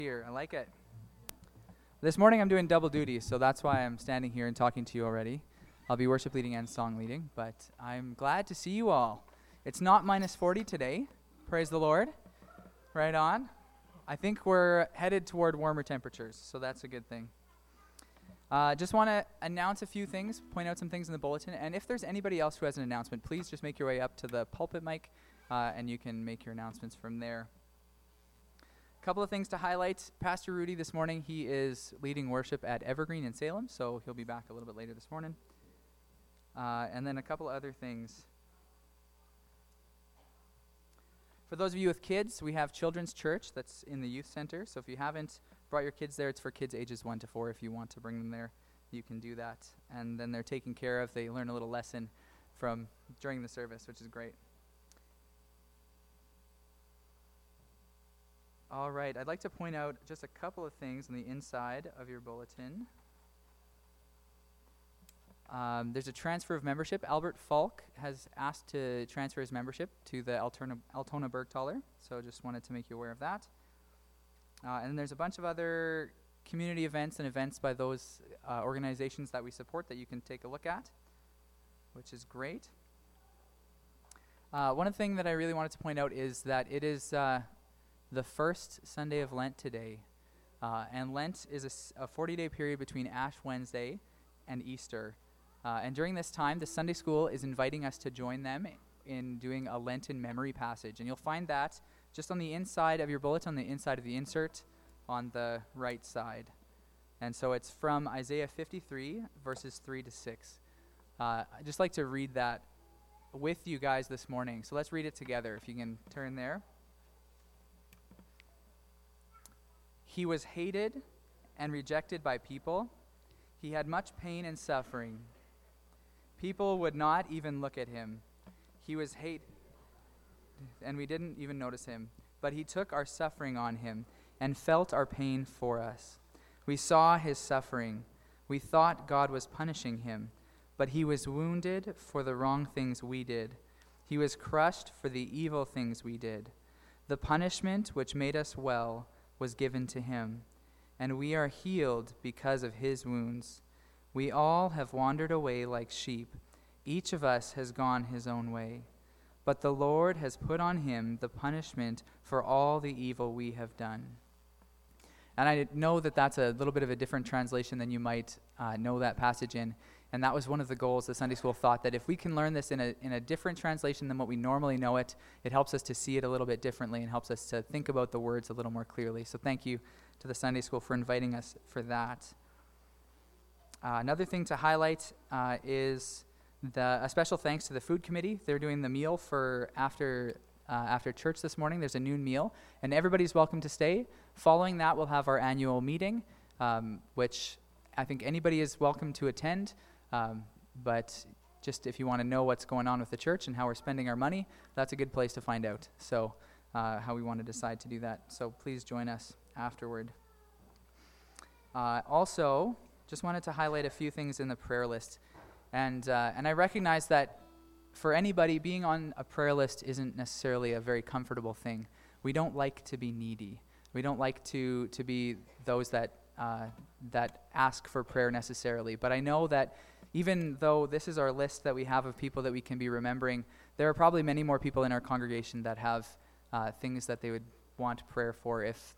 Here, I like it. This morning I'm doing double duty, so that's why I'm standing here and talking to you already. I'll be worship leading and song leading, but I'm glad to see you all. It's not minus 40 today. Praise the Lord. Right on. I think we're headed toward warmer temperatures, so that's a good thing. Just want to announce a few things, point out some things in the bulletin, and if there's anybody else who has an announcement, please just make your way up to the pulpit mic, and you can make your announcements from there. A couple of things to highlight. Pastor Rudy this morning, he is leading worship at Evergreen in Salem, so he'll be back a little bit later this morning. And then a couple other things. For those of you with kids, we have Children's Church that's in the youth center, so if you haven't brought your kids there, it's for kids ages 1 to 4. If you want to bring them there, you can do that. And then they're taken care of. They learn a little lesson from during the service, which is great. All right, I'd like to point out just a couple of things on the inside of your bulletin. There's a transfer of membership. Albert Falk has asked to transfer his membership to the Altona Bergthaler, so just wanted to make you aware of that. And there's a bunch of other community events and events by those organizations that we support that you can take a look at, which is great. One thing that I really wanted to point out is that it is the first Sunday of Lent today, and Lent is a 40-day period between Ash Wednesday and Easter. And during this time, the Sunday school is inviting us to join them in doing a Lenten memory passage. And you'll find that just on the inside of your bulletin, on the inside of the insert, on the right side. And so it's from Isaiah 53, verses 3 to 6. I'd just like to read that with you guys this morning. So let's read it together, if you can turn there. He was hated and rejected by people. He had much pain and suffering. People would not even look at him. He was hated, and we didn't even notice him. But he took our suffering on him and felt our pain for us. We saw his suffering. We thought God was punishing him, but he was wounded for the wrong things we did. He was crushed for the evil things we did. The punishment which made us well was given to him, and we are healed because of his wounds. We all have wandered away like sheep. Each of us has gone his own way. But the Lord has put on him the punishment for all the evil we have done. And I know that that's a little bit of a different translation than you might know that passage in. And that was one of the goals the Sunday school thought, that if we can learn this in a different translation than what we normally know it, it helps us to see it a little bit differently and helps us to think about the words a little more clearly. So thank you to the Sunday school for inviting us for that. Another thing to highlight is a special thanks to the food committee. They're doing the meal for after church this morning. There's a noon meal, and everybody's welcome to stay. Following that, we'll have our annual meeting, which I think anybody is welcome to attend. But just if you want to know what's going on with the church and how we're spending our money, that's a good place to find out. So how we want to decide to do that. So please join us afterward. Also, just wanted to highlight a few things in the prayer list. And I recognize that for anybody, being on a prayer list isn't necessarily a very comfortable thing. We don't like to be needy. We don't like to be those that ask for prayer necessarily. But I know that even though this is our list that we have of people that we can be remembering, there are probably many more people in our congregation that have things that they would want prayer for. If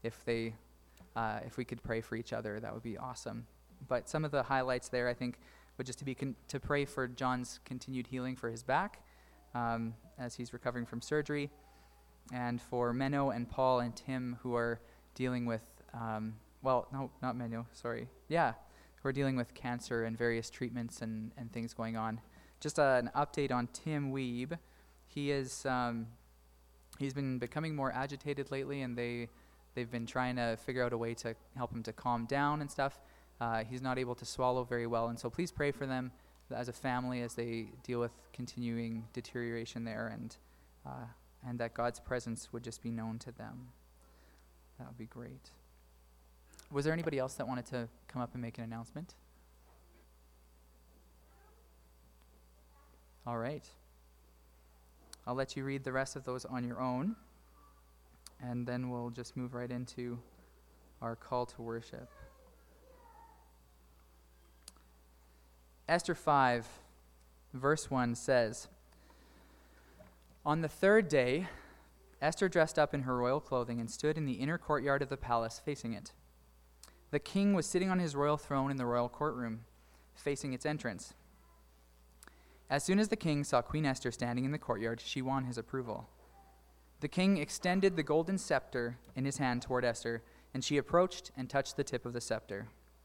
we could pray for each other, that would be awesome. But some of the highlights there, I think, would just to be to pray for John's continued healing for his back as he's recovering from surgery, and for Menno and Paul and Tim, who are dealing with, not Menno, sorry. Yeah, who are dealing with cancer and various treatments and things going on. Just an update on Tim Weeb. He's been becoming more agitated lately, and they've been trying to figure out a way to help him to calm down and stuff. He's not able to swallow very well, and so please pray for them as a family as they deal with continuing deterioration there, and that God's presence would just be known to them. That would be great. Was there anybody else that wanted to come up and make an announcement? All right. I'll let you read the rest of those on your own, and then we'll just move right into our call to worship. Esther 5, verse 1 says, "On the third day, Esther dressed up in her royal clothing and stood in the inner courtyard of the palace facing it. The king was sitting on his royal throne in the royal courtroom, facing its entrance. As soon as the king saw Queen Esther standing in the courtyard, she won his approval. The king extended the golden scepter in his hand toward Esther, and she approached and touched the tip of the scepter.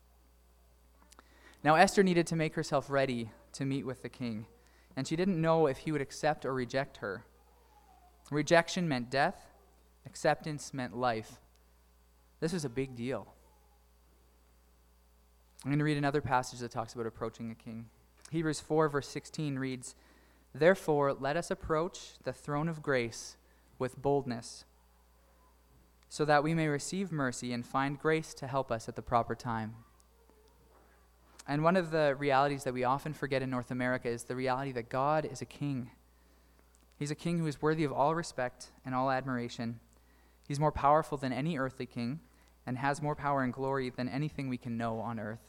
Now Esther needed to make herself ready to meet with the king, and she didn't know if he would accept or reject her. Rejection meant death. Acceptance meant life. This was a big deal. I'm going to read another passage that talks about approaching a king. Hebrews 4, verse 16 reads, "Therefore, let us approach the throne of grace with boldness, so that we may receive mercy and find grace to help us at the proper time." And one of the realities that we often forget in North America is the reality that God is a king. He's a king who is worthy of all respect and all admiration. He's more powerful than any earthly king and has more power and glory than anything we can know on earth.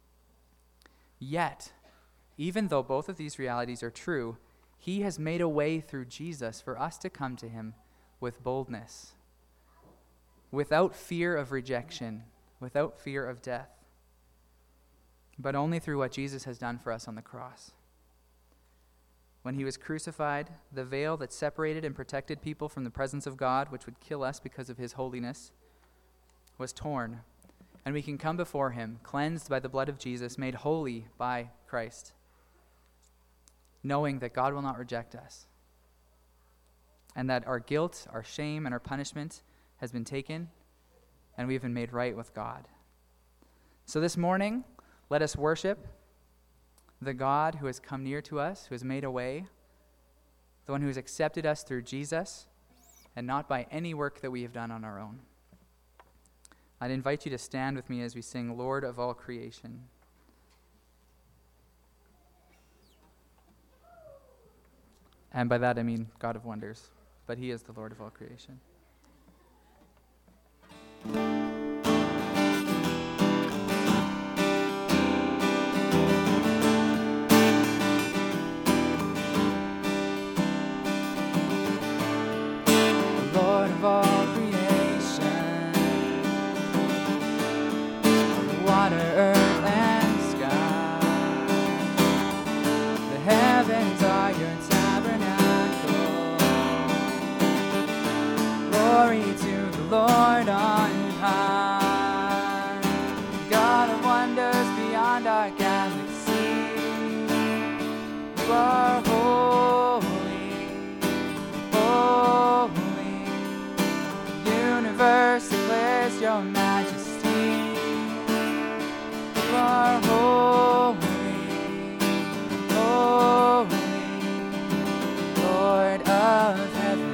Yet, even though both of these realities are true, he has made a way through Jesus for us to come to him with boldness, without fear of rejection, without fear of death, but only through what Jesus has done for us on the cross. When he was crucified, the veil that separated and protected people from the presence of God, which would kill us because of his holiness, was torn, and we can come before him, cleansed by the blood of Jesus, made holy by Christ, knowing that God will not reject us, and that our guilt, our shame, and our punishment has been taken, and we've been made right with God. So this morning, let us worship the God who has come near to us, who has made a way, the one who has accepted us through Jesus, and not by any work that we have done on our own. I'd invite you to stand with me as we sing Lord of All Creation. And by that I mean God of wonders, but he is the Lord of all creation. Lord of all creation, water, earth, and sky, the heavens are your glory to the Lord on high, God of wonders beyond our galaxy. You are holy, holy. The universe declares your majesty. You are holy, holy, Lord of heaven.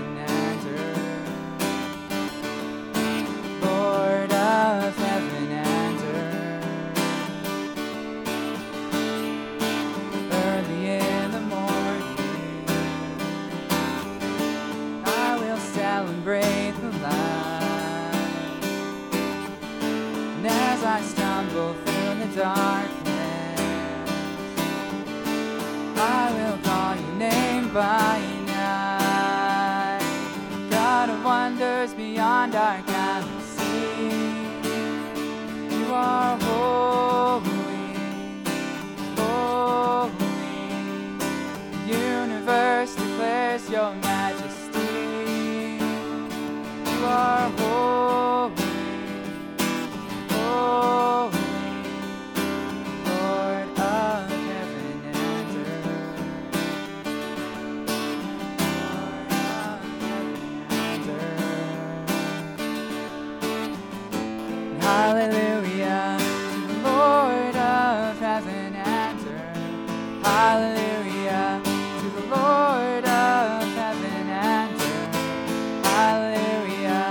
Celebrate the light, and as I stumble through the darkness, I will call your name by night. God of wonders beyond our galaxy, you are holy, holy. The universe declares your majesty. You are holy, holy, Lord of heaven and earth. Lord of heaven and earth. Hallelujah to the Lord of heaven and earth. Hallelujah to the Lord of heaven and earth. Hallelujah.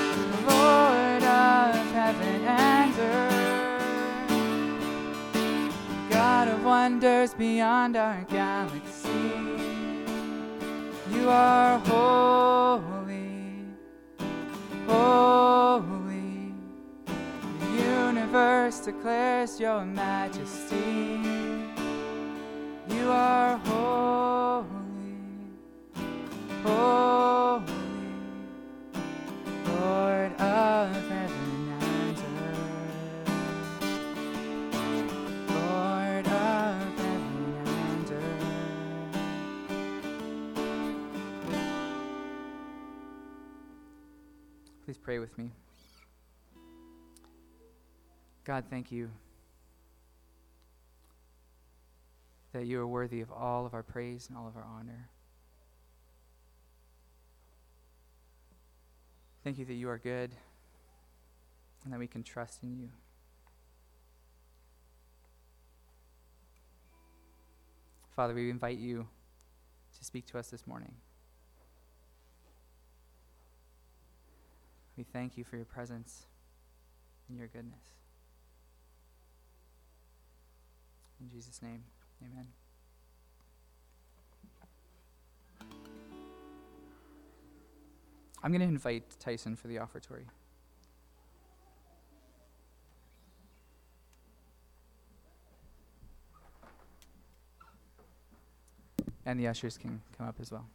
God of wonders beyond our galaxy, you are holy, holy. universe declares your majesty. You are holy, holy, Lord of heaven and earth. Lord of heaven and earth. Please pray with me. God, thank you that you are worthy of all of our praise and all of our honor. Thank you that you are good and that we can trust in you. Father, we invite you to speak to us this morning. We thank you for your presence and your goodness. In Jesus' name, amen. I'm going to invite Tyson for the offertory. And the ushers can come up as well.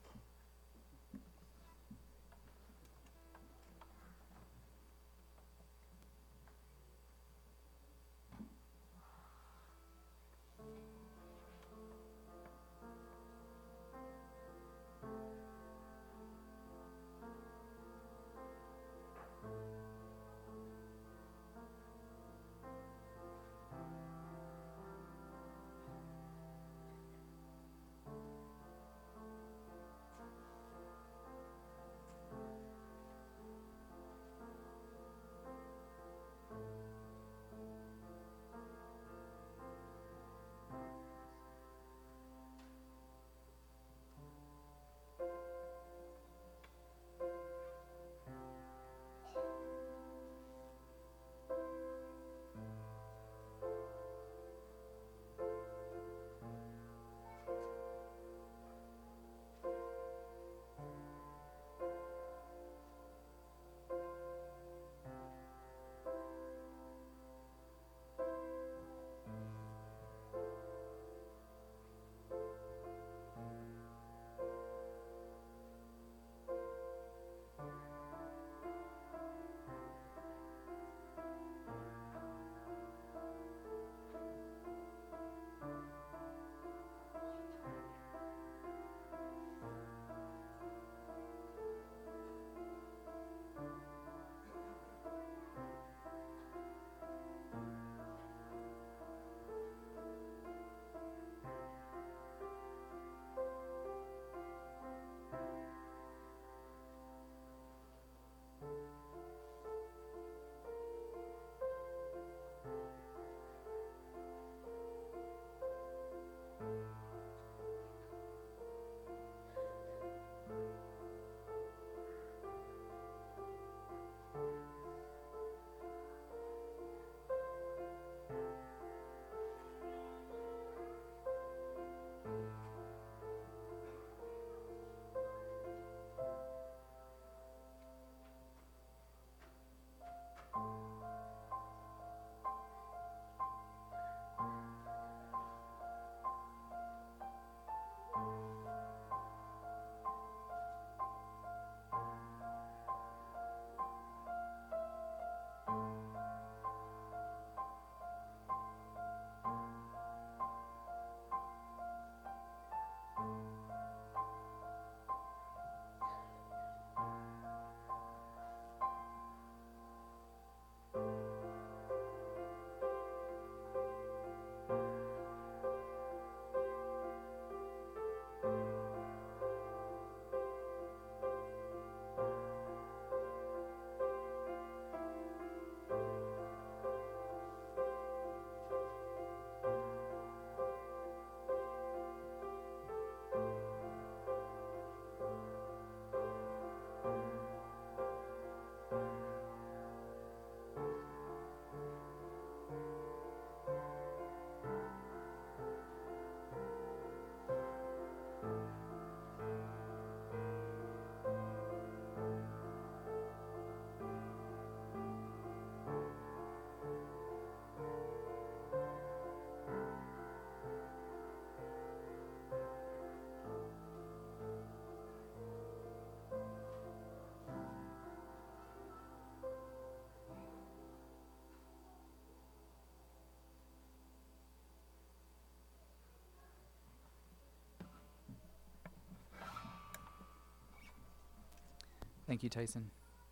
Thank you, Tyson.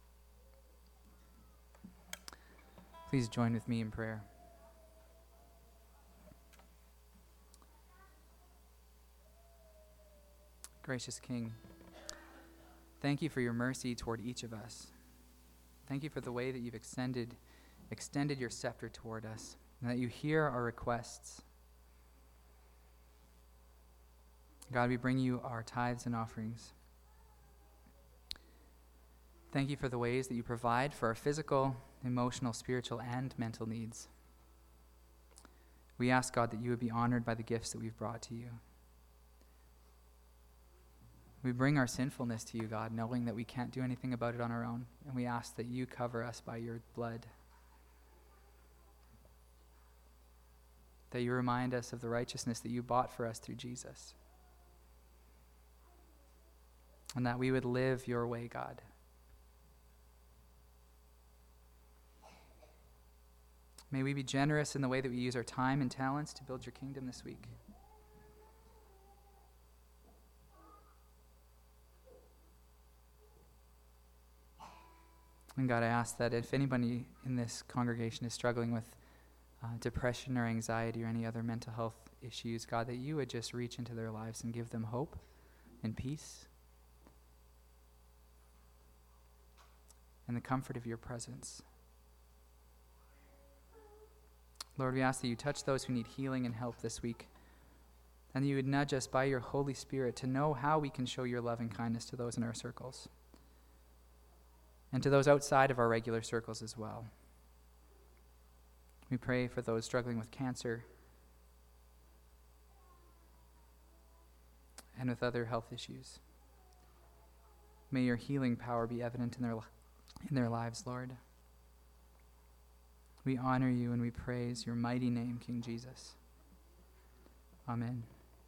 Please join with me in prayer. Gracious King, thank you for your mercy toward each of us. Thank you for the way that you've extended your scepter toward us, and that you hear our requests. God, we bring you our tithes and offerings. Thank you for the ways that you provide for our physical, emotional, spiritual, and mental needs. We ask, God, that you would be honored by the gifts that we've brought to you. We bring our sinfulness to you, God, knowing that we can't do anything about it on our own, and we ask that you cover us by your blood. That you remind us of the righteousness that you bought for us through Jesus. And that we would live your way, God. May we be generous in the way that we use our time and talents to build your kingdom this week. And God, I ask that if anybody in this congregation is struggling with depression or anxiety or any other mental health issues, God, that you would just reach into their lives and give them hope and peace and the comfort of your presence. Lord, we ask that you touch those who need healing and help this week, and that you would nudge us by your Holy Spirit to know how we can show your love and kindness to those in our circles, and to those outside of our regular circles as well. We pray for those struggling with cancer and with other health issues. May your healing power be evident in their lives, Lord. We honor you and we praise your mighty name, King Jesus. Amen.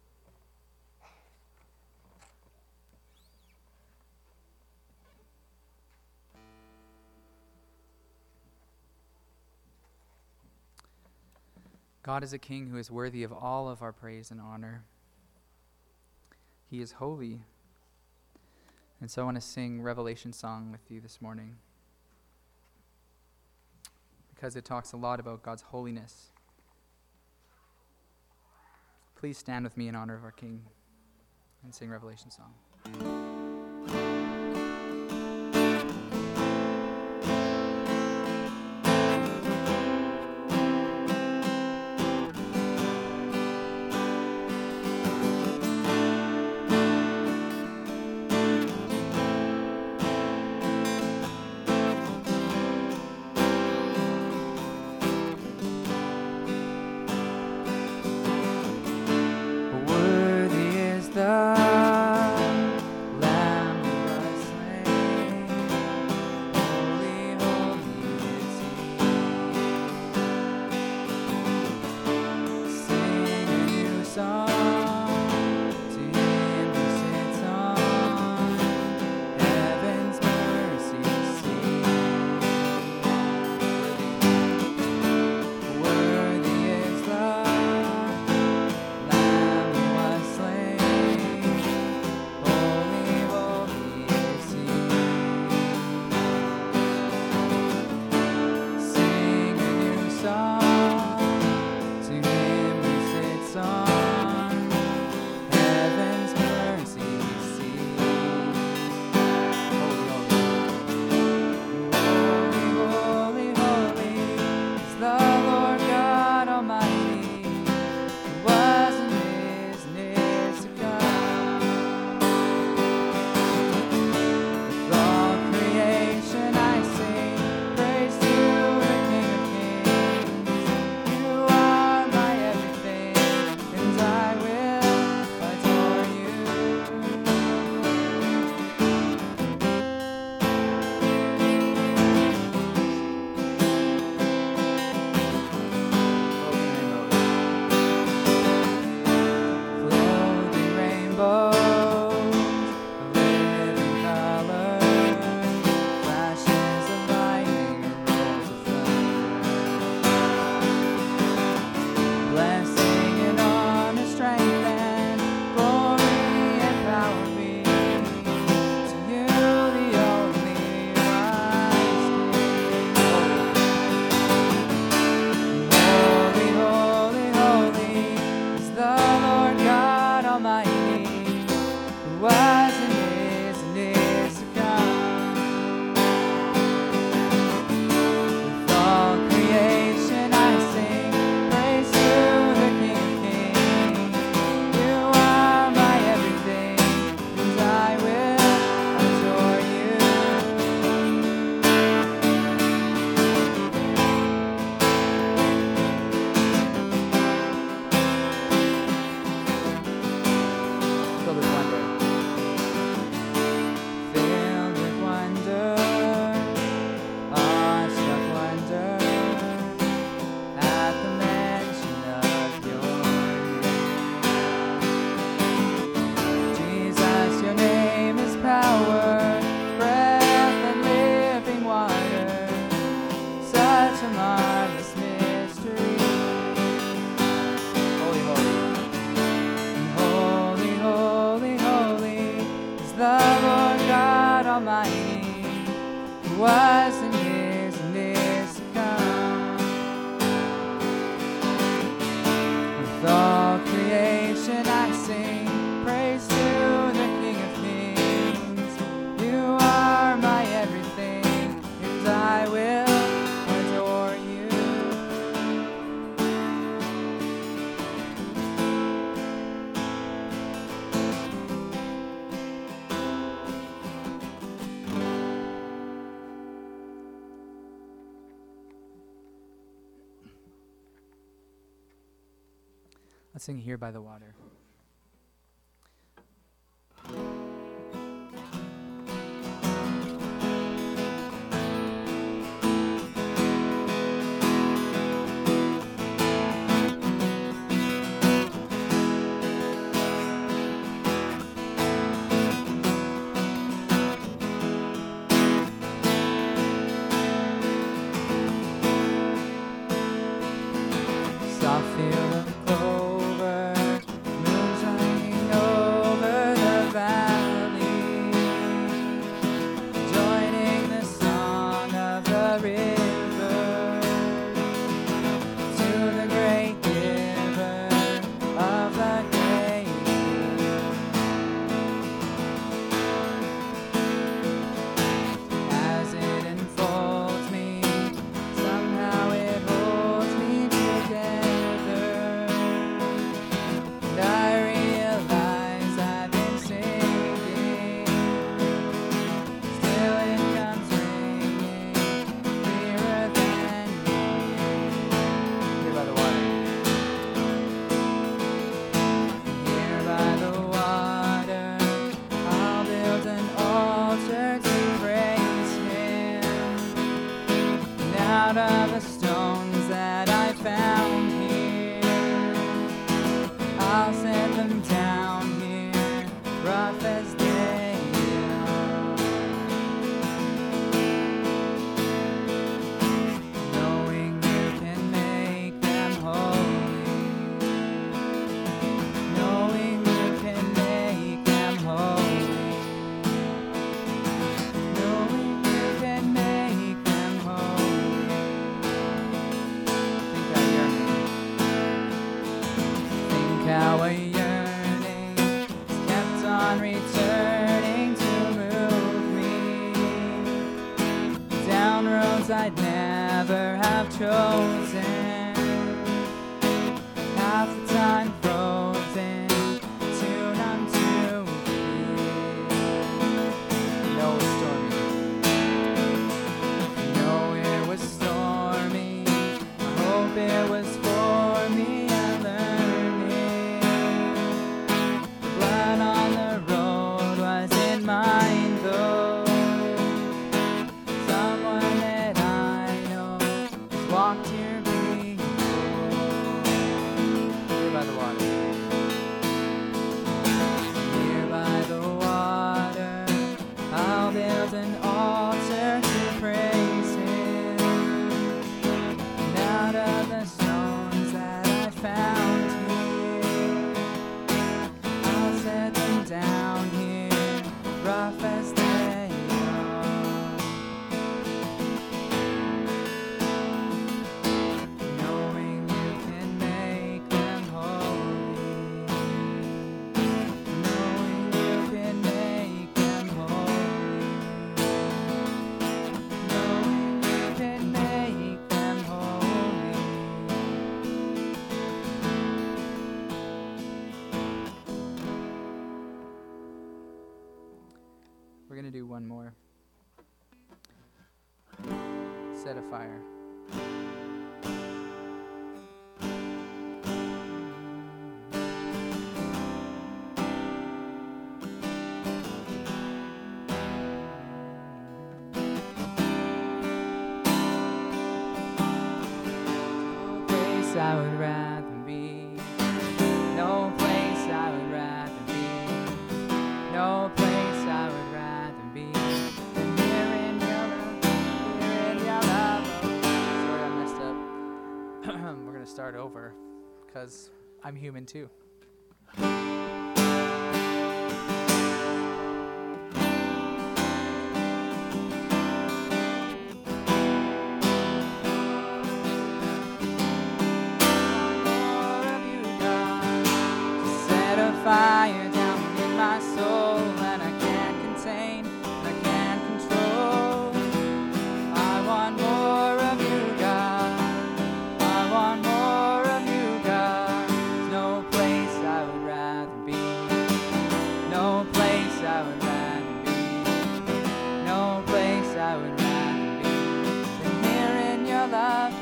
God is a king who is worthy of all of our praise and honor. He is holy. And so I want to sing Revelation song with you this morning, because it talks a lot about God's holiness. Please stand with me in honor of our King and sing Revelation song. Worthy is the such a marvelous mystery. Holy, holy, holy, holy is the Lord God Almighty, who was and is to come. With all creation I sing praise to the King of Kings. You are my everything, and I will adore you. Let's sing Here by the Water. Soft field of clover, moon shining over the valley, joining the song of the river to the great giver of the day. As it enfolds me, somehow it holds me together. And I realize I've been singing, still it comes ringing, clearer than me. Here by the water. Here by the water, I'll build an altar to praise Him. And out of the stones that I found here, I'll set them down here, rough as they are. Knowing you can make them holy, knowing you can make them holy, knowing you can make them holy. Think how a yearning is kept on returning to move me down roads I'd never have chosen, half the time frozen, too numb to feel. No, it's stormy. No, it was stormy. I hope it was for me. I learned it. Blood on the road wasn't mine though. Someone that I know has walked here before. Here by the water. Here by the water, I'll build an altar to praise Him. And out of the stones that I found here, I'll set them down here, rough as they are. Knowing you can make them holy, knowing you can make them holy, knowing you can make them holy. We're going to do one more. Set a fire. No place I would rather be. No place I would rather be. No place I would rather be than here in your love, here in your love. Sorry, I'm going to start over because I'm human too. Fire down in my soul that I can't contain, I can't control. I want more of you, God. I want more of you, God. There's no place I would rather be. No place I would rather be. No place I would rather be than here in your love,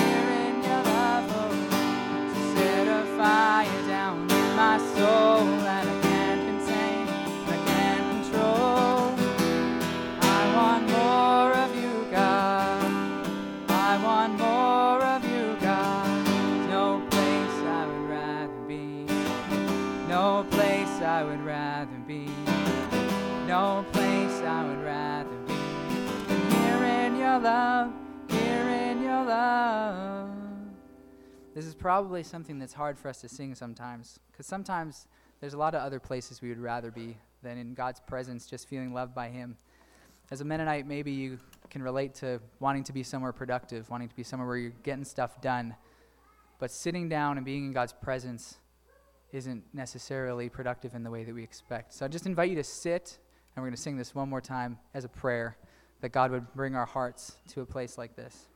oh. To set a fire down in my soul that I can't contain, I can't control. I want more of you, God. I want more of you, God. There's no place I would rather be. No place I would rather be. No place I would rather be than here in your love, here in your love. This is probably something that's hard for us to sing sometimes, because sometimes there's a lot of other places we would rather be than in God's presence, just feeling loved by Him. As a Mennonite, maybe you can relate to wanting to be somewhere productive, wanting to be somewhere where you're getting stuff done, but sitting down and being in God's presence isn't necessarily productive in the way that we expect. So I just invite you to sit, and we're going to sing this one more time as a prayer, that God would bring our hearts to a place like this.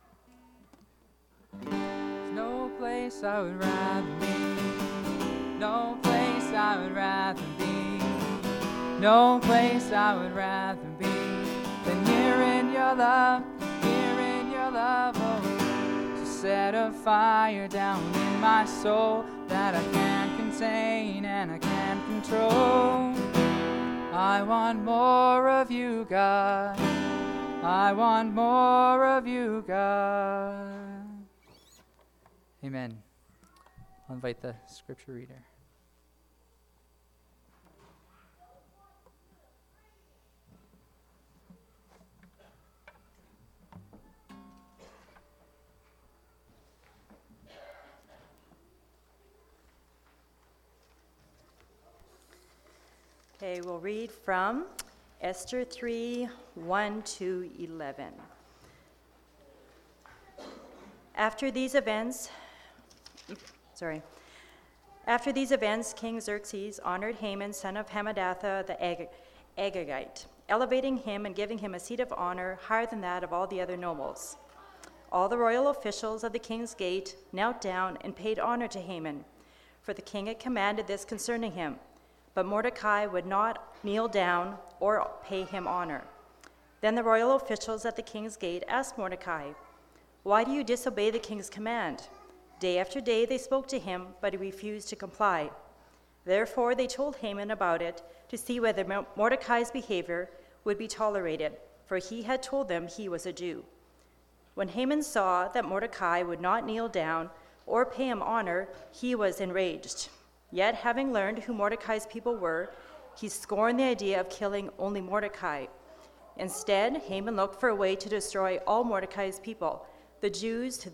No place I would rather be. No place I would rather be. No place I would rather be than here in your love, oh. To set a fire down in my soul that I can't contain and I can't control. I want more of you, God. I want more of you, God. Amen. I'll invite the scripture reader. Okay, we'll read from Esther 3, 1 to 11. After these events, King Xerxes honored Haman, son of Hammedatha the Agagite, elevating him and giving him a seat of honor higher than that of all the other nobles. All the royal officials of the king's gate knelt down and paid honor to Haman, for the king had commanded this concerning him. But Mordecai would not kneel down or pay him honor. Then the royal officials at the king's gate asked Mordecai, "Why do you disobey the king's command?" Day after day they spoke to him, but he refused to comply. Therefore they told Haman about it to see whether Mordecai's behavior would be tolerated, for he had told them he was a Jew. When Haman saw that Mordecai would not kneel down or pay him honor, he was enraged. Yet, having learned who Mordecai's people were, he scorned the idea of killing only Mordecai. Instead, Haman looked for a way to destroy all Mordecai's people, the Jews, throughout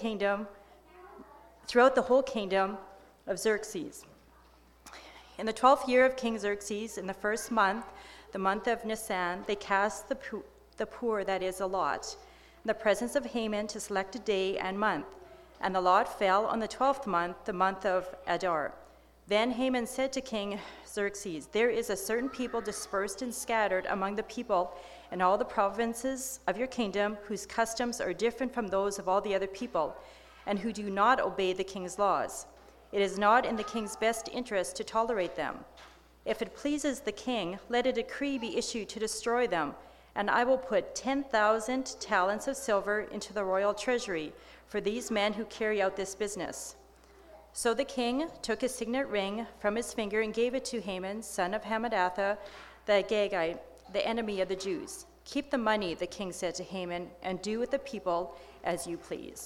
the whole kingdom of Xerxes. In the 12th year of King Xerxes, in the first month, the month of Nisan, they cast the poor, that is, a lot, in the presence of Haman to select a day and month. And the lot fell on the 12th month, the month of Adar. Then Haman said to King Xerxes, "There is a certain people dispersed and scattered among the people in all the provinces of your kingdom, whose customs are different from those of all the other people, and who do not obey the king's laws. It is not in the king's best interest to tolerate them. If it pleases the king, let a decree be issued to destroy them, and I will put 10,000 talents of silver into the royal treasury for these men who carry out this business." So the king took a signet ring from his finger and gave it to Haman, son of Hammedatha the Agagite, the enemy of the Jews. "Keep the money," the king said to Haman, "and do with the people as you please."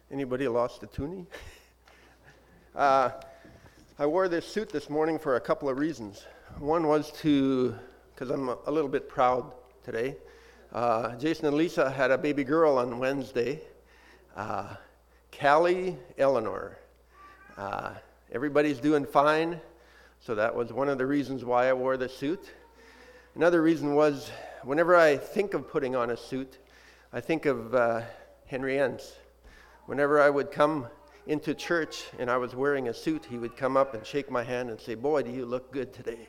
Anybody lost a toonie? I wore this suit this morning for a couple of reasons. One was because I'm a little bit proud today. Jason and Lisa had a baby girl on Wednesday, Callie Eleanor. Everybody's doing fine, so that was one of the reasons why I wore the suit. Another reason was, whenever I think of putting on a suit, I think of Henry Entz. Whenever I would come into church and I was wearing a suit, he would come up and shake my hand and say, "Boy, do you look good today."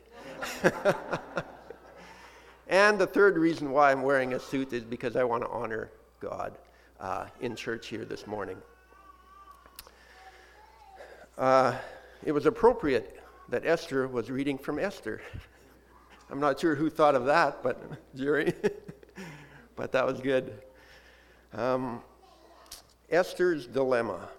And the third reason why I'm wearing a suit is because I want to honor God in church here this morning. It was appropriate that Esther was reading from Esther. I'm not sure who thought of that, but Jerry, but that was good. Esther's dilemma.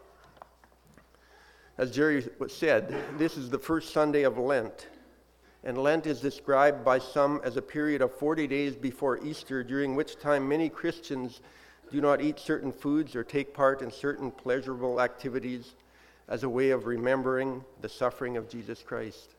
As Jerry said, this is the first Sunday of Lent, and Lent is described by some as a period of 40 days before Easter, during which time many Christians do not eat certain foods or take part in certain pleasurable activities as a way of remembering the suffering of Jesus Christ.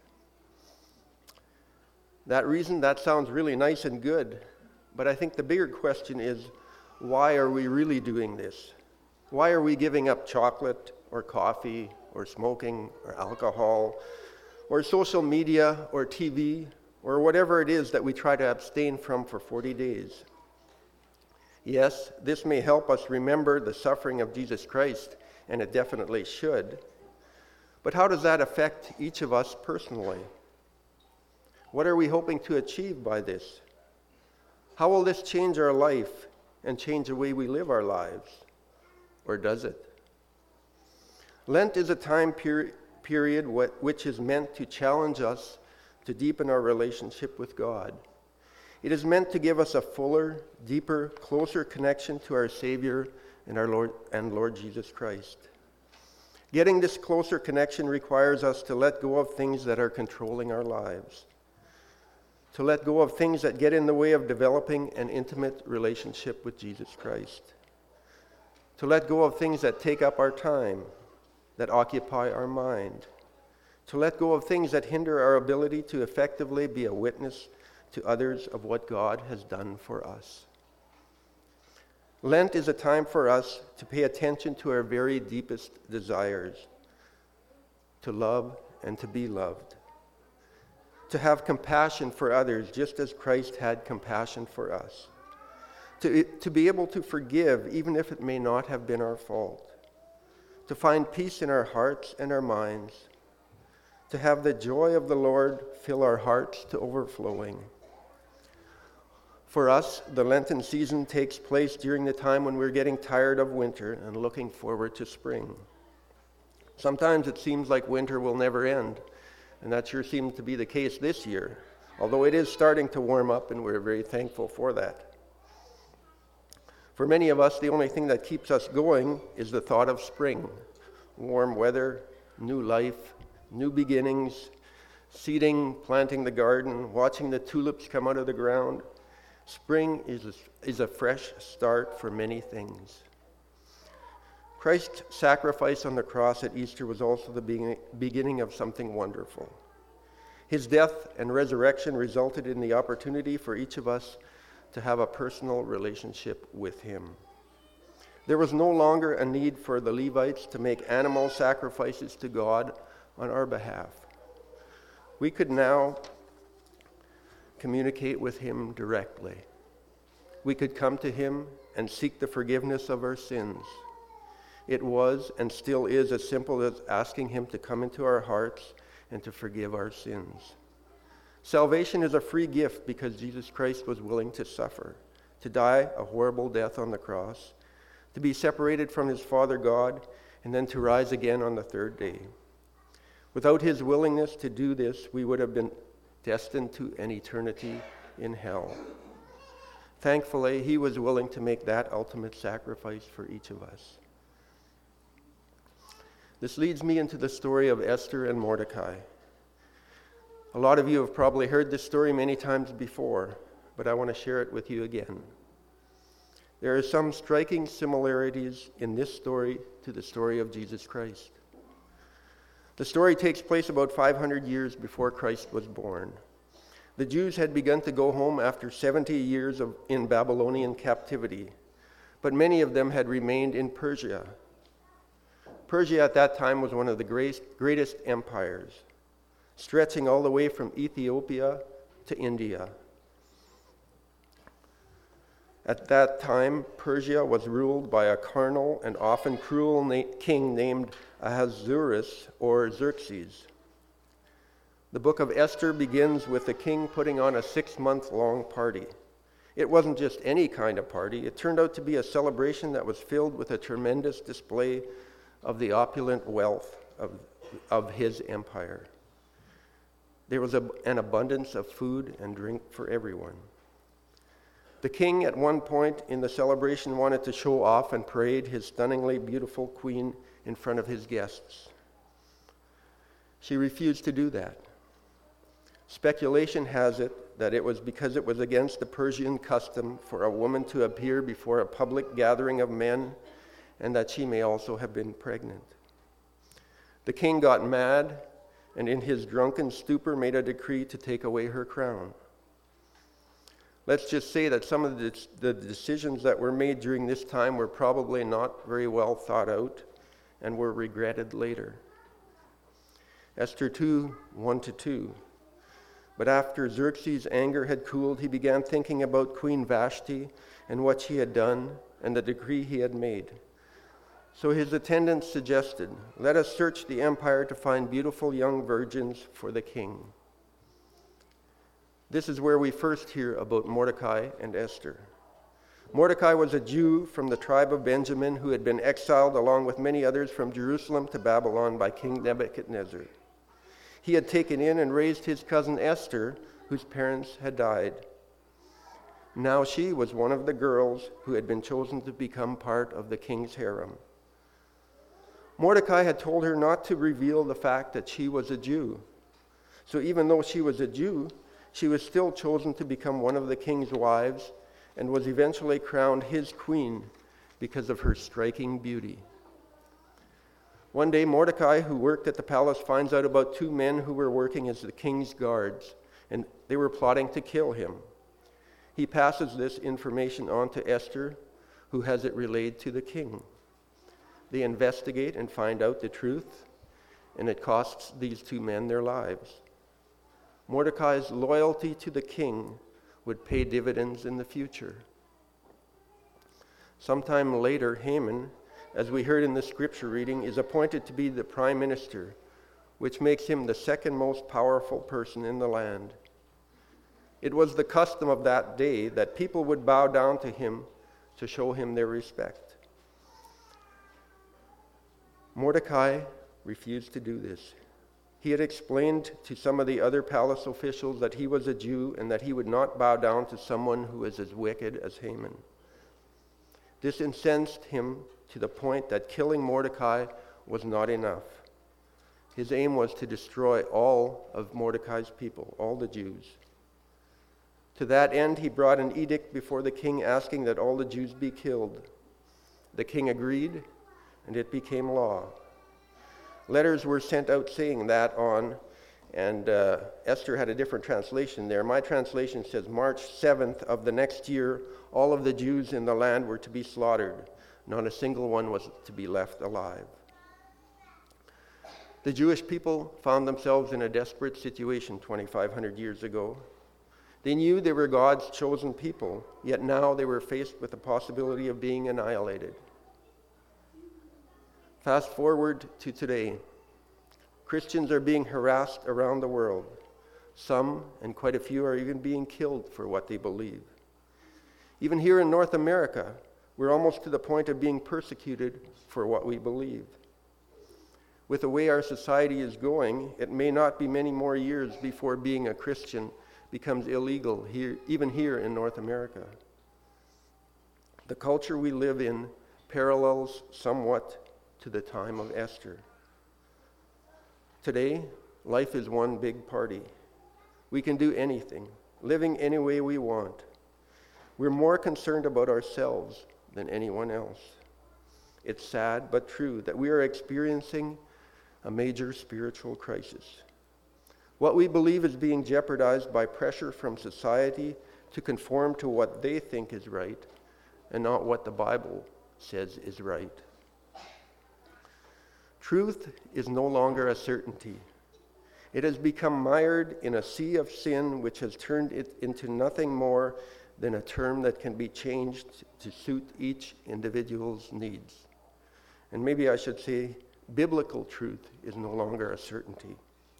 That sounds really nice and good, but I think the bigger question is, why are we really doing this? Why are we giving up chocolate or coffee or smoking or alcohol or social media or TV or whatever it is that we try to abstain from for 40 days? Yes, this may help us remember the suffering of Jesus Christ, and it definitely should. But how does that affect each of us personally? What are we hoping to achieve by this? How will this change our life and change the way we live our lives? Or does it? Lent is a time period which is meant to challenge us to deepen our relationship with God. It is meant to give us a fuller, deeper, closer connection to our Savior and our Lord Jesus Christ. Getting this closer connection requires us to let go of things that are controlling our lives, to let go of things that get in the way of developing an intimate relationship with Jesus Christ, to let go of things that take up our time, that occupy our mind, to let go of things that hinder our ability to effectively be a witness to others of what God has done for us. Lent is a time for us to pay attention to our very deepest desires, to love and to be loved, to have compassion for others just as Christ had compassion for us, to be able to forgive even if it may not have been our fault, to find peace in our hearts and our minds, to have the joy of the Lord fill our hearts to overflowing. For us, the Lenten season takes place during the time when we're getting tired of winter and looking forward to spring. Sometimes it seems like winter will never end, and that sure seems to be the case this year, although it is starting to warm up, and we're very thankful for that. For many of us, the only thing that keeps us going is the thought of spring, warm weather, new life, new beginnings, seeding, planting the garden, watching the tulips come out of the ground. Spring is a fresh start for many things. Christ's sacrifice on the cross at Easter was also the beginning of something wonderful. His death and resurrection resulted in the opportunity for each of us to have a personal relationship with him. There was no longer a need for the Levites to make animal sacrifices to God on our behalf. We could now communicate with him directly. We could come to him and seek the forgiveness of our sins. It was and still is as simple as asking him to come into our hearts and to forgive our sins. Salvation is a free gift because Jesus Christ was willing to suffer, to die a horrible death on the cross, to be separated from his Father God, and then to rise again on the third day. Without his willingness to do this, we would have been destined to an eternity in hell. Thankfully, he was willing to make that ultimate sacrifice for each of us. This leads me into the story of Esther and Mordecai. A lot of you have probably heard this story many times before, but I want to share it with you again. There are some striking similarities in this story to the story of Jesus Christ. The story takes place about 500 years before Christ was born. The Jews had begun to go home after 70 years in Babylonian captivity, but many of them had remained in Persia. Persia at that time was one of the greatest empires, stretching all the way from Ethiopia to India. At that time, Persia was ruled by a carnal and often cruel king named Ahasuerus or Xerxes. The book of Esther begins with the king putting on a 6-month-long party. It wasn't just any kind of party. It turned out to be a celebration that was filled with a tremendous display of the opulent wealth of his empire. There was an abundance of food and drink for everyone. The king at one point in the celebration wanted to show off and parade his stunningly beautiful queen in front of his guests. She refused to do that. Speculation has it that it was because it was against the Persian custom for a woman to appear before a public gathering of men, and that she may also have been pregnant. The king got mad, and in his drunken stupor made a decree to take away her crown. Let's just say that some of the decisions that were made during this time were probably not very well thought out and were regretted later. Esther 2, 1-2. But after Xerxes' anger had cooled, he began thinking about Queen Vashti and what she had done and the decree he had made. So his attendants suggested, "Let us search the empire to find beautiful young virgins for the king." This is where we first hear about Mordecai and Esther. Mordecai was a Jew from the tribe of Benjamin who had been exiled along with many others from Jerusalem to Babylon by King Nebuchadnezzar. He had taken in and raised his cousin Esther, whose parents had died. Now she was one of the girls who had been chosen to become part of the king's harem. Mordecai had told her not to reveal the fact that she was a Jew. So even though she was a Jew, she was still chosen to become one of the king's wives and was eventually crowned his queen because of her striking beauty. One day, Mordecai, who worked at the palace, finds out about 2 men who were working as the king's guards, and they were plotting to kill him. He passes this information on to Esther, who has it relayed to the king. They investigate and find out the truth, and it costs these 2 men their lives. Mordecai's loyalty to the king would pay dividends in the future. Sometime later, Haman, as we heard in the scripture reading, is appointed to be the prime minister, which makes him the second most powerful person in the land. It was the custom of that day that people would bow down to him to show him their respect. Mordecai refused to do this. He had explained to some of the other palace officials that he was a Jew and that he would not bow down to someone who was as wicked as Haman. This incensed him to the point that killing Mordecai was not enough. His aim was to destroy all of Mordecai's people, all the Jews. To that end, he brought an edict before the king asking that all the Jews be killed. The king agreed, and it became law. Letters were sent out saying that on, and Esther had a different translation there. My translation says March 7th of the next year, all of the Jews in the land were to be slaughtered. Not a single one was to be left alive. The Jewish people found themselves in a desperate situation 2,500 years ago. They knew they were God's chosen people, yet now they were faced with the possibility of being annihilated. Fast forward to today. Christians are being harassed around the world. Some, and quite a few, are even being killed for what they believe. Even here in North America, we're almost to the point of being persecuted for what we believe. With the way our society is going, it may not be many more years before being a Christian becomes illegal here, even here in North America. The culture we live in parallels somewhat to the time of Esther. Today, life is one big party. We can do anything, living any way we want. We're more concerned about ourselves than anyone else. It's sad but true that we are experiencing a major spiritual crisis. What we believe is being jeopardized by pressure from society to conform to what they think is right and not what the Bible says is right. Truth is no longer a certainty. It has become mired in a sea of sin which has turned it into nothing more than a term that can be changed to suit each individual's needs. And maybe I should say, biblical truth is no longer a certainty.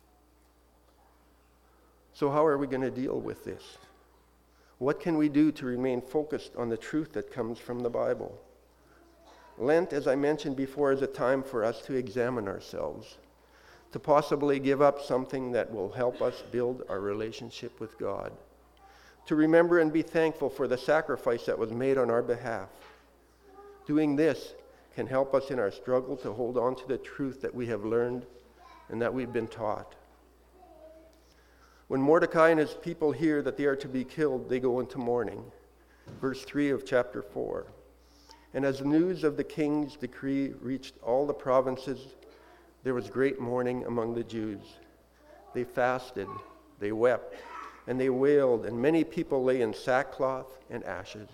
So how are we going to deal with this? What can we do to remain focused on the truth that comes from the Bible? Lent, as I mentioned before, is a time for us to examine ourselves, to possibly give up something that will help us build our relationship with God, to remember and be thankful for the sacrifice that was made on our behalf. Doing this can help us in our struggle to hold on to the truth that we have learned and that we've been taught. When Mordecai and his people hear that they are to be killed, they go into mourning. Verse 3 of chapter 4. And as the news of the king's decree reached all the provinces, there was great mourning among the Jews. They fasted, they wept, and they wailed, and many people lay in sackcloth and ashes.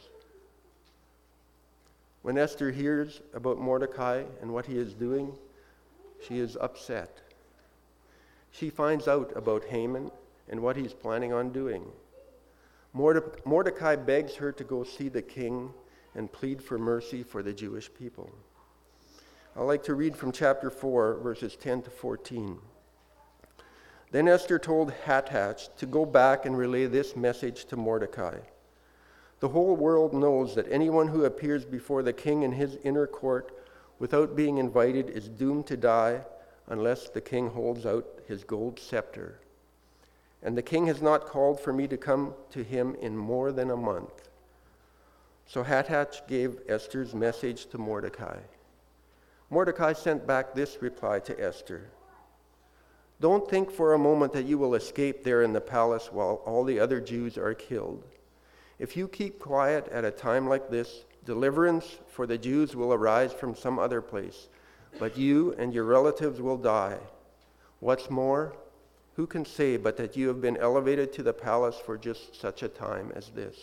When Esther hears about Mordecai and what he is doing, she is upset. She finds out about Haman and what he's planning on doing. Mordecai begs her to go see the king and plead for mercy for the Jewish people. I'd like to read from chapter 4, verses 10 to 14. Then Esther told Hatach to go back and relay this message to Mordecai. The whole world knows that anyone who appears before the king in his inner court without being invited is doomed to die unless the king holds out his gold scepter. And the king has not called for me to come to him in more than a month. So Hatach gave Esther's message to Mordecai. Mordecai sent back this reply to Esther. Don't think for a moment that you will escape there in the palace while all the other Jews are killed. If you keep quiet at a time like this, deliverance for the Jews will arise from some other place, but you and your relatives will die. What's more, who can say but that you have been elevated to the palace for just such a time as this?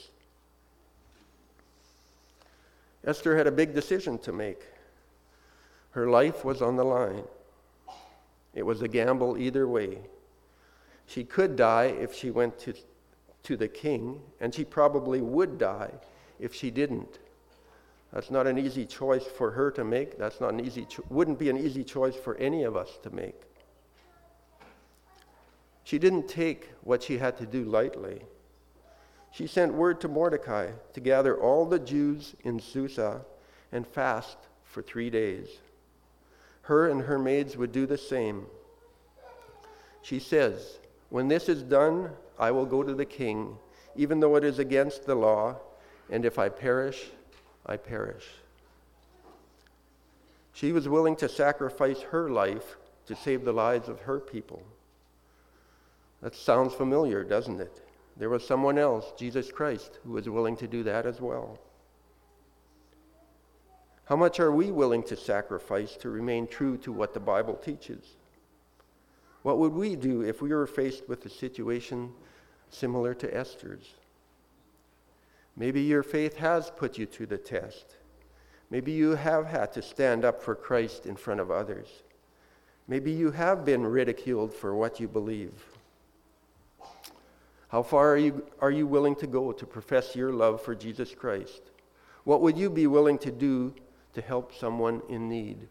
Esther had a big decision to make. Her life was on the line. It was a gamble either way. She could die if she went to the king, and she probably would die if she didn't. That's not an easy choice for her to make. That's not an easy wouldn't be an easy choice for any of us to make. She didn't take what she had to do lightly. She sent word to Mordecai to gather all the Jews in Susa and fast for 3 days. Her and her maids would do the same. She says, "When this is done, I will go to the king, even though it is against the law, and if I perish, I perish." She was willing to sacrifice her life to save the lives of her people. That sounds familiar, doesn't it? There was someone else, Jesus Christ, who was willing to do that as well. How much are we willing to sacrifice to remain true to what the Bible teaches? What would we do if we were faced with a situation similar to Esther's? Maybe your faith has put you to the test. Maybe you have had to stand up for Christ in front of others. Maybe you have been ridiculed for what you believe. How far are you willing to go to profess your love for Jesus Christ? What would you be willing to do to help someone in need?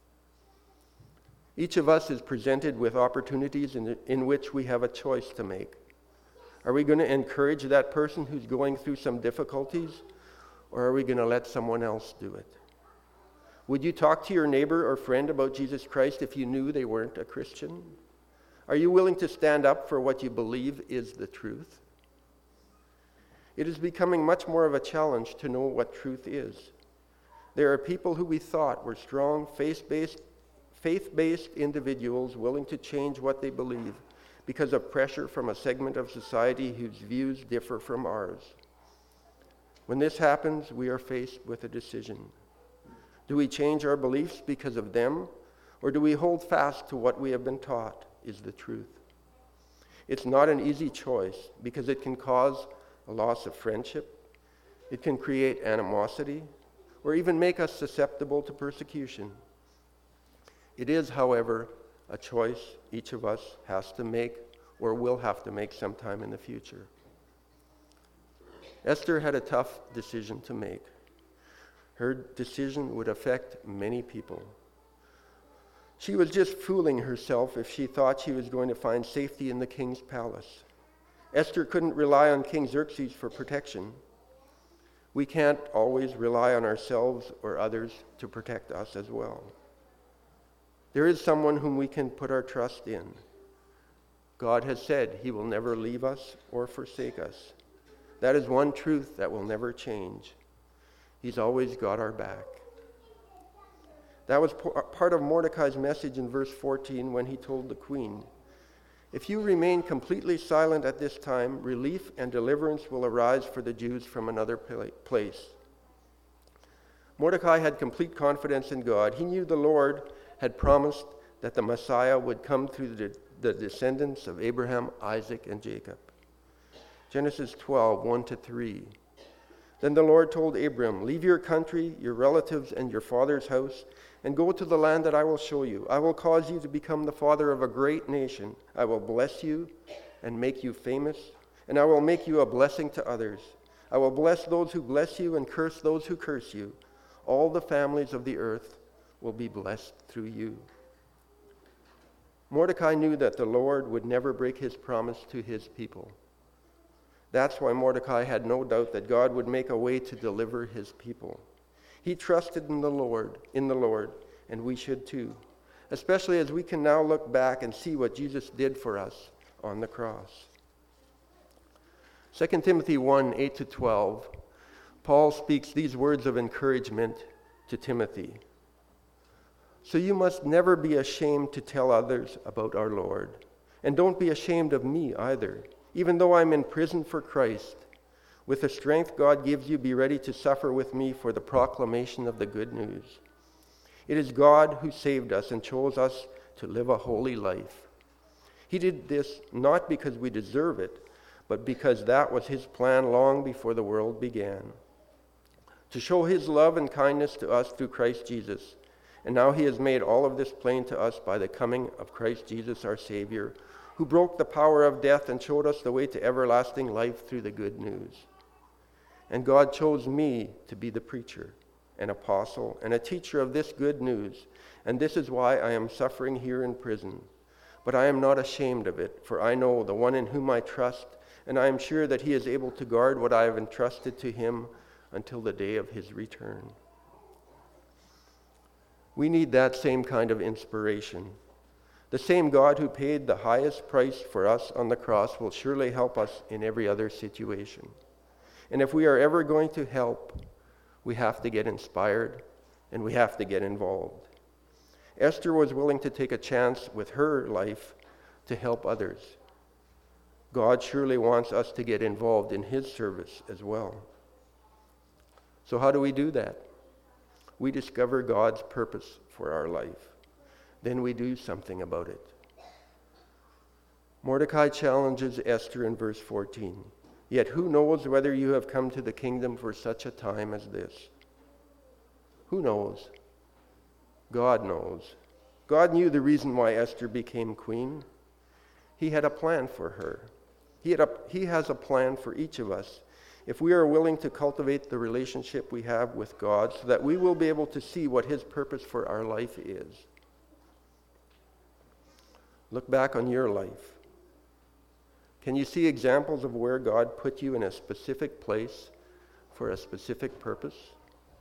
Each of us is presented with opportunities in which we have a choice to make. Are we going to encourage that person who's going through some difficulties, or are we going to let someone else do it? Would you talk to your neighbor or friend about Jesus Christ if you knew they weren't a Christian? Are you willing to stand up for what you believe is the truth? It is becoming much more of a challenge to know what truth is. There are people who we thought were strong, faith-based individuals willing to change what they believe because of pressure from a segment of society whose views differ from ours. When this happens, we are faced with a decision. Do we change our beliefs because of them, or do we hold fast to what we have been taught is the truth? It's not an easy choice because it can cause a loss of friendship, it can create animosity, or even make us susceptible to persecution. It is, however, a choice each of us has to make or will have to make sometime in the future. Esther had a tough decision to make. Her decision would affect many people. She was just fooling herself if she thought she was going to find safety in the king's palace. Esther couldn't rely on King Xerxes for protection. We can't always rely on ourselves or others to protect us as well. There is someone whom we can put our trust in. God has said he will never leave us or forsake us. That is one truth that will never change. He's always got our back. That was part of Mordecai's message in verse 14 when he told the queen, "If you remain completely silent at this time, relief and deliverance will arise for the Jews from another place." Mordecai had complete confidence in God. He knew the Lord had promised that the Messiah would come through the descendants of Abraham, Isaac, and Jacob. Genesis 12, 1-3. Then the Lord told Abram, "Leave your country, your relatives, and your father's house, and go to the land that I will show you. I will cause you to become the father of a great nation. I will bless you and make you famous, and I will make you a blessing to others. I will bless those who bless you and curse those who curse you. All the families of the earth will be blessed through you." Mordecai knew that the Lord would never break his promise to his people. That's why Mordecai had no doubt that God would make a way to deliver his people. He trusted in the Lord, and we should too, especially as we can now look back and see what Jesus did for us on the cross. 2 Timothy 1, 8-12, Paul speaks these words of encouragement to Timothy. "So you must never be ashamed to tell others about our Lord, and don't be ashamed of me either. Even though I'm in prison for Christ, with the strength God gives you, be ready to suffer with me for the proclamation of the good news. It is God who saved us and chose us to live a holy life. He did this not because we deserve it, but because that was his plan long before the world began, to show his love and kindness to us through Christ Jesus. And now he has made all of this plain to us by the coming of Christ Jesus our Savior, who broke the power of death and showed us the way to everlasting life through the good news. And God chose me to be the preacher, an apostle, and a teacher of this good news, and this is why I am suffering here in prison. But I am not ashamed of it, for I know the one in whom I trust, and I am sure that he is able to guard what I have entrusted to him until the day of his return." We need that same kind of inspiration. The same God who paid the highest price for us on the cross will surely help us in every other situation. And if we are ever going to help, we have to get inspired and we have to get involved. Esther was willing to take a chance with her life to help others. God surely wants us to get involved in his service as well. So how do we do that? We discover God's purpose for our life. Then we do something about it. Mordecai challenges Esther in verse 14. "Yet who knows whether you have come to the kingdom for such a time as this?" Who knows? God knows. God knew the reason why Esther became queen. He had a plan for her. He has a plan for each of us if we are willing to cultivate the relationship we have with God so that we will be able to see what his purpose for our life is. Look back on your life. Can you see examples of where God put you in a specific place for a specific purpose?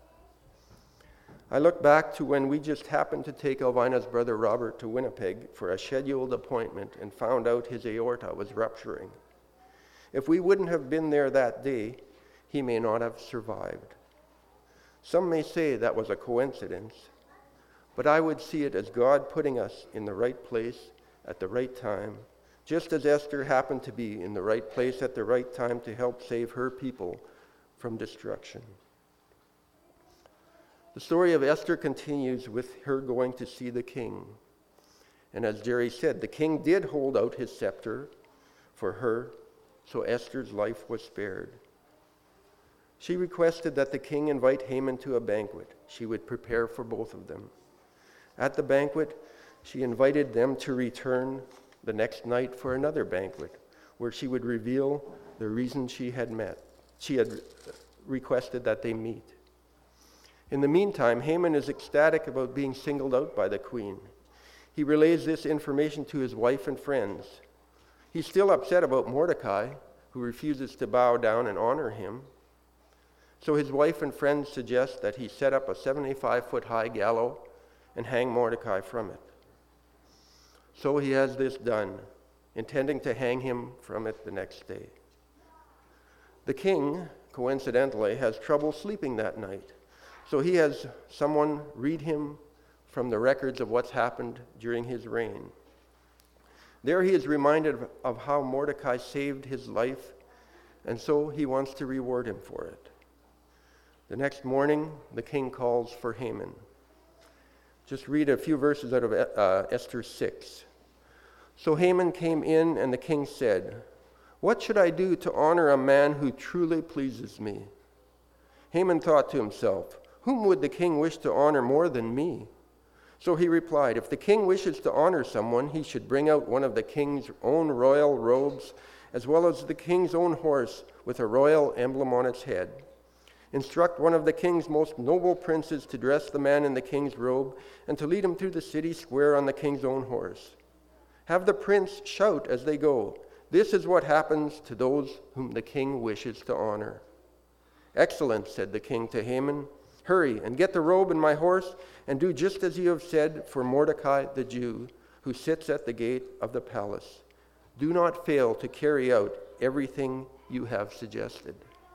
I look back to when we just happened to take Elvina's brother Robert to Winnipeg for a scheduled appointment and found out his aorta was rupturing. If we wouldn't have been there that day, he may not have survived. Some may say that was a coincidence, but I would see it as God putting us in the right place at the right time, just as Esther happened to be in the right place at the right time to help save her people from destruction. The story of Esther continues with her going to see the king. And as Jerry said, the king did hold out his scepter for her, so Esther's life was spared. She requested that the king invite Haman to a banquet she would prepare for both of them. At the banquet, she invited them to return the next night for another banquet, where she would reveal the reason she had requested that they meet. In the meantime, Haman is ecstatic about being singled out by the queen. He relays this information to his wife and friends. He's still upset about Mordecai, who refuses to bow down and honor him. So his wife and friends suggest that he set up a 75-foot-high gallows and hang Mordecai from it. So he has this done, intending to hang him from it the next day. The king, coincidentally, has trouble sleeping that night. So he has someone read him from the records of what's happened during his reign. There he is reminded of how Mordecai saved his life, and so he wants to reward him for it. The next morning, the king calls for Haman. Just read a few verses out of Esther 6. So Haman came in, and the king said, "What should I do to honor a man who truly pleases me?" Haman thought to himself, "Whom would the king wish to honor more than me?" So he replied, "If the king wishes to honor someone, he should bring out one of the king's own royal robes, as well as the king's own horse with a royal emblem on its head. Instruct one of the king's most noble princes to dress the man in the king's robe and to lead him through the city square on the king's own horse. Have the prince shout as they go, 'This is what happens to those whom the king wishes to honor.'" "Excellent," said the king to Haman. "Hurry and get the robe and my horse, and do just as you have said for Mordecai the Jew, who sits at the gate of the palace. Do not fail to carry out everything you have suggested."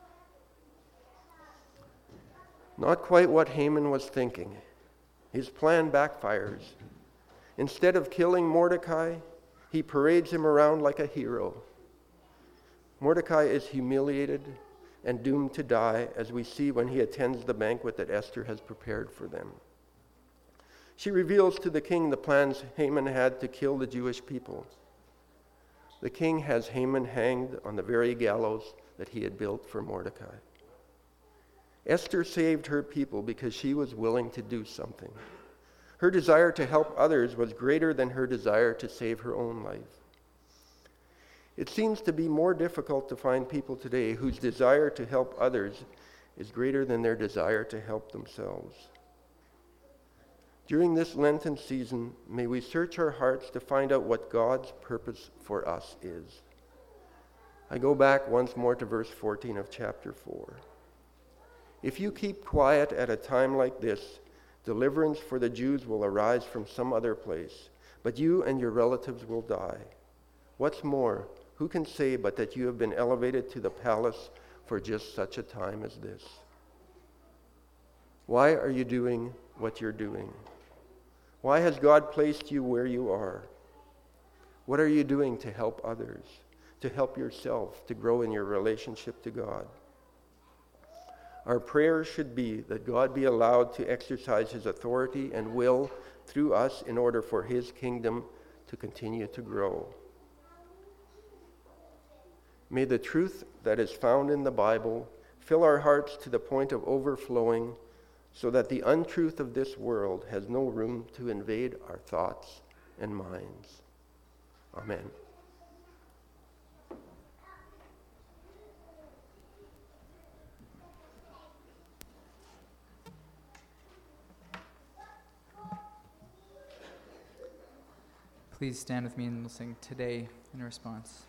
Not quite what Haman was thinking. His plan backfires. Instead of killing Mordecai, he parades him around like a hero. Mordecai is humiliated and doomed to die, as we see when he attends the banquet that Esther has prepared for them. She reveals to the king the plans Haman had to kill the Jewish people. The king has Haman hanged on the very gallows that he had built for Mordecai. Esther saved her people because she was willing to do something. Her desire to help others was greater than her desire to save her own life. It seems to be more difficult to find people today whose desire to help others is greater than their desire to help themselves. During this Lenten season, may we search our hearts to find out what God's purpose for us is. I go back once more to verse 14 of chapter 4. "If you keep quiet at a time like this, deliverance for the Jews will arise from some other place, but you and your relatives will die. What's more, who can say but that you have been elevated to the palace for just such a time as this?" Why are you doing what you're doing? Why has God placed you where you are? What are you doing to help others, to help yourself, to grow in your relationship to God? Our prayer should be that God be allowed to exercise his authority and will through us in order for his kingdom to continue to grow. May the truth that is found in the Bible fill our hearts to the point of overflowing, so that the untruth of this world has no room to invade our thoughts and minds. Amen. Please stand with me and we'll sing "Today" in response.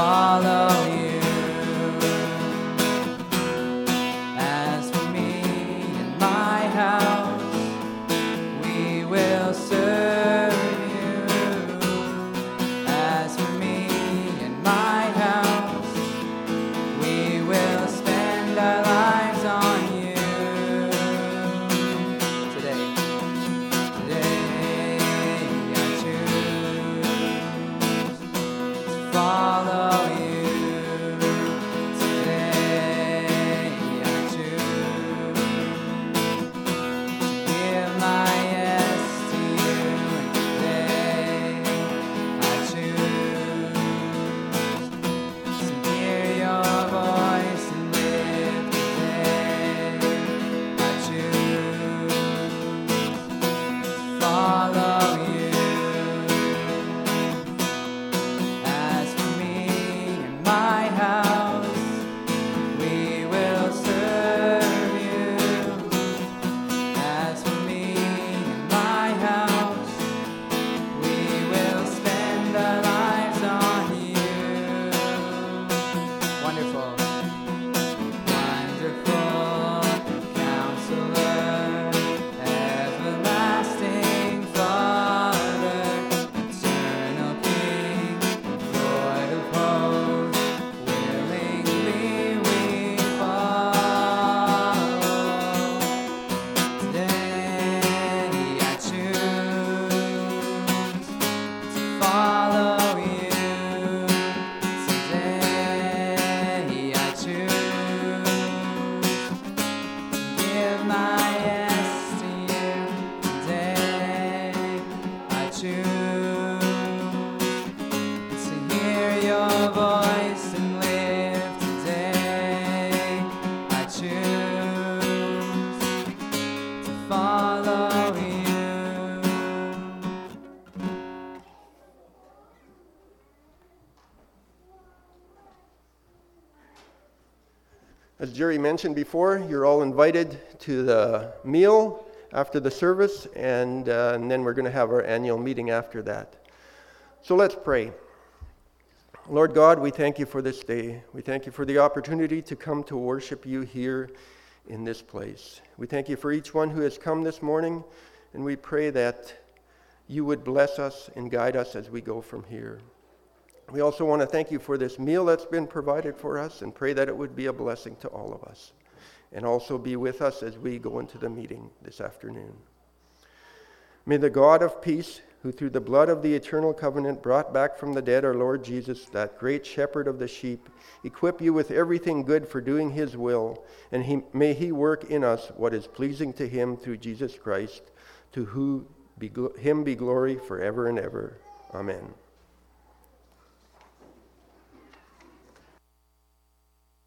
follow you. As for me and my house, we will serve you. As for me and my house, we will spend our lives on you. Today I choose to follow you. Today I choose to give my yes to you. And today I choose to hear your voice and live today. I choose to follow you. As for me and my house, we will serve you. As for me and my house, we will spend our lives on you. Wonderful, wonderful Counselor, everlasting Father, eternal King, Lord of hosts, willingly we follow. Today I choose to follow you. Today I choose to give my yes to you. Today I choose to hear your voice and live. Today I choose to follow you. As Jerry mentioned before, you're all invited to the meal after the service, and then we're going to have our annual meeting after that. So let's pray. Lord God, we thank you for this day. We thank you for the opportunity to come to worship you here in this place. We thank you for each one who has come this morning, and we pray that you would bless us and guide us as we go from here. We also want to thank you for this meal that's been provided for us and pray that it would be a blessing to all of us and also be with us as we go into the meeting this afternoon. May the God of peace, who through the blood of the eternal covenant brought back from the dead our Lord Jesus, that great shepherd of the sheep, equip you with everything good for doing his will, and may he work in us what is pleasing to him through Jesus Christ, to whom him be glory forever and ever. Amen.